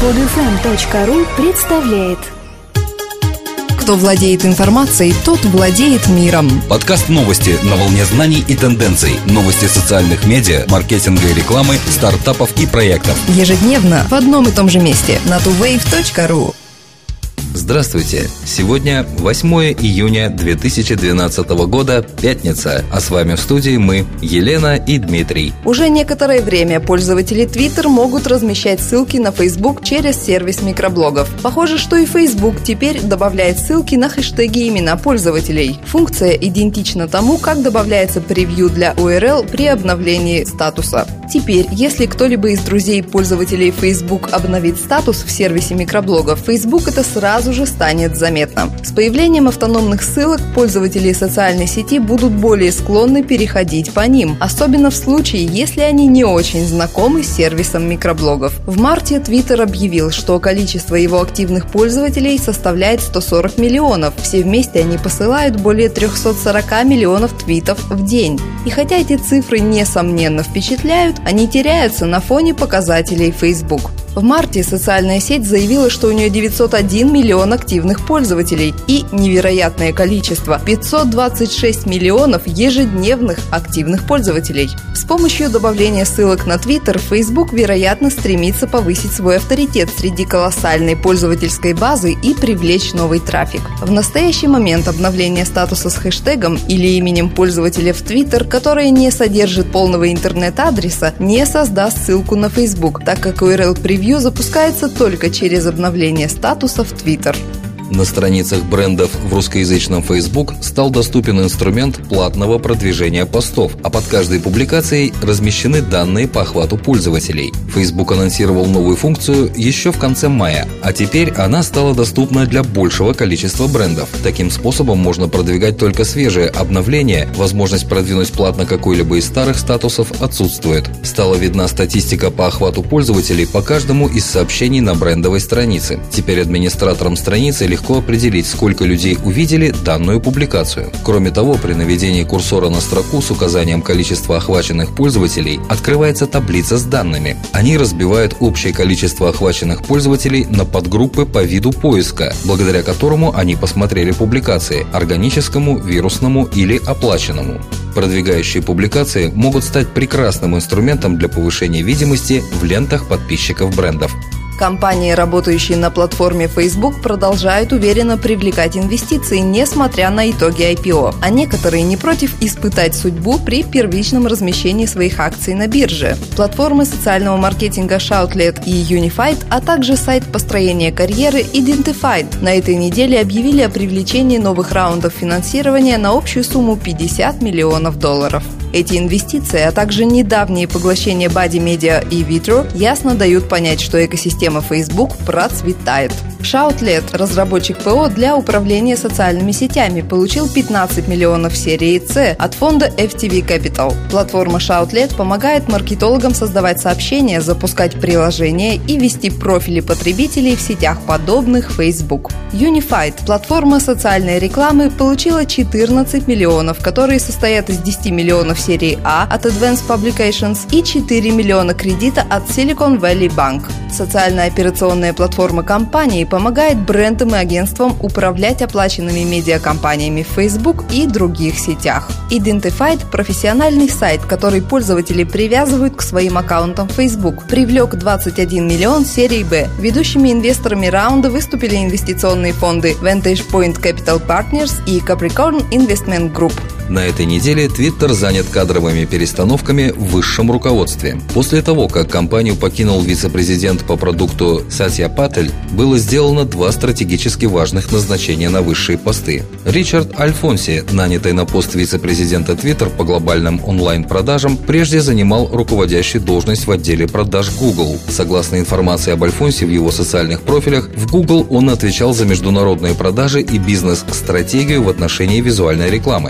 podfm.ru представляет. Кто владеет информацией, тот владеет миром. Подкаст новости на волне знаний и тенденций. Новости социальных медиа, маркетинга и рекламы, стартапов и проектов. Ежедневно в одном и том же месте на tuwave.ru. Здравствуйте! Сегодня 8 июня 2012 года, пятница. А с вами в студии мы, Елена и Дмитрий. Уже некоторое время пользователи Twitter могут размещать ссылки на Facebook через сервис микроблогов. Похоже, что и Facebook теперь добавляет ссылки на хэштеги и имена пользователей. Функция идентична тому, как добавляется превью для URL при обновлении статуса. Теперь, если кто-либо из друзей пользователей Facebook обновит статус в сервисе микроблогов, Facebook это сразу же станет заметно. С появлением автономных ссылок пользователи социальной сети будут более склонны переходить по ним, особенно в случае, если они не очень знакомы с сервисом микроблогов. В марте Twitter объявил, что количество его активных пользователей составляет 140 миллионов. Все вместе они посылают более 340 миллионов твитов в день. И хотя эти цифры несомненно впечатляют, они теряются на фоне показателей Facebook. В марте социальная сеть заявила, что у нее 901 миллион активных пользователей и невероятное количество – 526 миллионов ежедневных активных пользователей. С помощью добавления ссылок на Twitter Facebook, вероятно, стремится повысить свой авторитет среди колоссальной пользовательской базы и привлечь новый трафик. В настоящий момент обновление статуса с хэштегом или именем пользователя в Twitter, которое не содержит полного интернет-адреса, не создаст ссылку на Facebook, так как URL-превью запускается только через обновление статуса в Twitter. На страницах брендов в русскоязычном Facebook стал доступен инструмент платного продвижения постов, а под каждой публикацией размещены данные по охвату пользователей. Facebook анонсировал новую функцию еще в конце мая, а теперь она стала доступна для большего количества брендов. Таким способом можно продвигать только свежие обновления, возможность продвинуть платно какой-либо из старых статусов отсутствует. Стала видна статистика по охвату пользователей по каждому из сообщений на брендовой странице. Теперь администраторам страницы легко определить, сколько людей увидели данную публикацию. Кроме того, при наведении курсора на строку с указанием количества охваченных пользователей открывается таблица с данными. Они разбивают общее количество охваченных пользователей на подгруппы по виду поиска, благодаря которому они посмотрели публикации – органическому, вирусному или оплаченному. Продвигающие публикации могут стать прекрасным инструментом для повышения видимости в лентах подписчиков брендов. Компании, работающие на платформе Facebook, продолжают уверенно привлекать инвестиции, несмотря на итоги IPO. А некоторые не против испытать судьбу при первичном размещении своих акций на бирже. Платформы социального маркетинга Shoutlet и Unified, а также сайт построения карьеры Identified на этой неделе объявили о привлечении новых раундов финансирования на общую сумму $50 миллионов. Эти инвестиции, а также недавние поглощения Buddy Media и Vitro ясно дают понять, что экосистема Facebook процветает. Shoutlet, разработчик ПО для управления социальными сетями, получил 15 миллионов серии C от фонда FTV Capital. Платформа Shoutlet помогает маркетологам создавать сообщения, запускать приложения и вести профили потребителей в сетях, подобных Facebook. Unified, платформа социальной рекламы, получила 14 миллионов, которые состоят из 10 миллионов серии А от Advanced Publications и 4 миллиона кредита от Silicon Valley Bank. Социальная операционная платформа компании помогает брендам и агентствам управлять оплаченными медиакомпаниями в Facebook и других сетях. Identified – профессиональный сайт, который пользователи привязывают к своим аккаунтам Facebook. Привлек 21 миллион серии Б. Ведущими инвесторами раунда выступили инвестиционные фонды Vantage Point Capital Partners и Capricorn Investment Group. На этой неделе Twitter занят кадровыми перестановками в высшем руководстве. После того, как компанию покинул вице-президент по продукту Сатья Патель, было сделано 2 стратегически важных назначения на высшие посты. Ричард Альфонси, нанятый на пост вице-президента Twitter по глобальным онлайн-продажам, прежде занимал руководящую должность в отделе продаж Google. Согласно информации об Альфонси в его социальных профилях, в Google он отвечал за международные продажи и бизнес-стратегию в отношении визуальной рекламы. Еще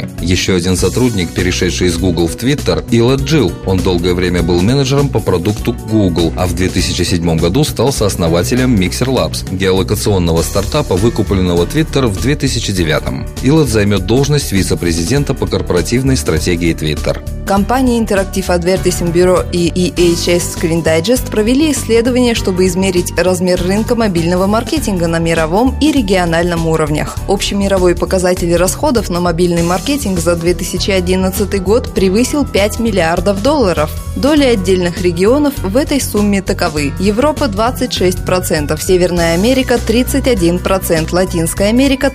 Еще один сотрудник, перешедший из Google в Twitter, Илот Джилл. Он долгое время был менеджером по продукту Google, а в 2007 году стал сооснователем Mixer Labs, геолокационного стартапа, выкупленного Twitter в 2009. Илот займет должность вице-президента по корпоративной стратегии Twitter. Компании Interactive Advertising Bureau и EHS Screen Digest провели исследование, чтобы измерить размер рынка мобильного маркетинга на мировом и региональном уровнях. Общемировой показатель расходов на мобильный маркетинг за 2011 год превысил $5 миллиардов. Доли отдельных регионов в этой сумме таковы: Европа 26%, Северная Америка 31%, Латинская Америка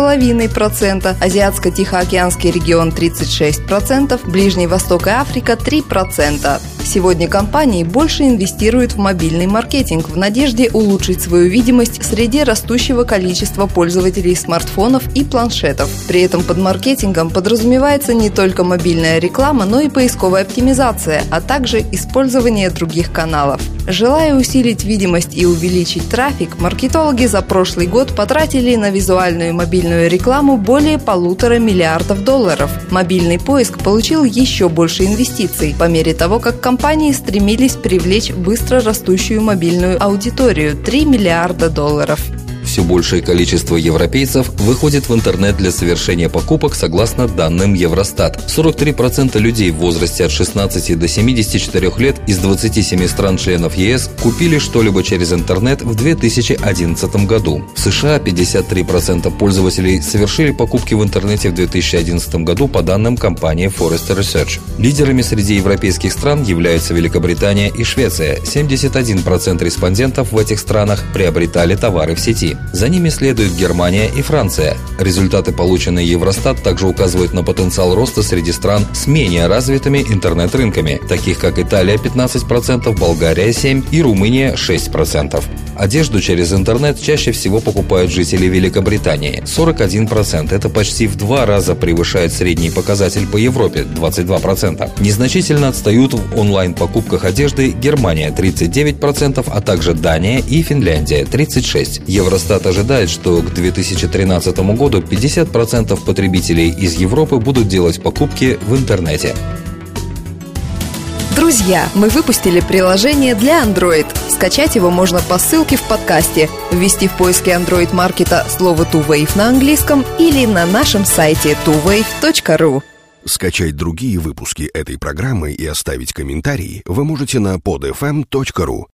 3,5%, Азиатско-Тихоокеанский регион 36%, Ближний Восток и Африка 3%. Сегодня компании больше инвестируют в мобильный маркетинг в надежде улучшить свою видимость среди растущего количества пользователей смартфонов и планшетов. При этом под маркетингом подразумевается не только мобильная реклама, но и поисковая оптимизация, а также использование других каналов. Желая усилить видимость и увеличить трафик, маркетологи за прошлый год потратили на визуальную и мобильную рекламу более $1,5 миллиарда. Мобильный поиск получил еще больше инвестиций по мере того, как компании стремились привлечь быстро растущую мобильную аудиторию – $3 миллиарда. Все большее количество европейцев выходит в интернет для совершения покупок согласно данным Евростат. 43% людей в возрасте от 16 до 74 лет из 27 стран-членов ЕС купили что-либо через интернет в 2011 году. В США 53% пользователей совершили покупки в интернете в 2011 году по данным компании Forrester Research. Лидерами среди европейских стран являются Великобритания и Швеция. 71% респондентов в этих странах приобретали товары в сети. За ними следуют Германия и Франция. Результаты, полученные Евростат, также указывают на потенциал роста среди стран с менее развитыми интернет-рынками, таких как Италия 15%, Болгария 7% и Румыния 6%. Одежду через интернет чаще всего покупают жители Великобритании – 41%. Это почти в 2 раза превышает средний показатель по Европе – 22%. Незначительно отстают в онлайн-покупках одежды Германия – 39%, а также Дания и Финляндия – 36%. Евростат ожидает, что к 2013 году 50% потребителей из Европы будут делать покупки в интернете. Друзья, мы выпустили приложение для Android. Скачать его можно по ссылке в подкасте, ввести в поиске Android-маркета слово TwoWave на английском или на нашем сайте twowave.ru. Скачать другие выпуски этой программы и оставить комментарии вы можете на podfm.ru.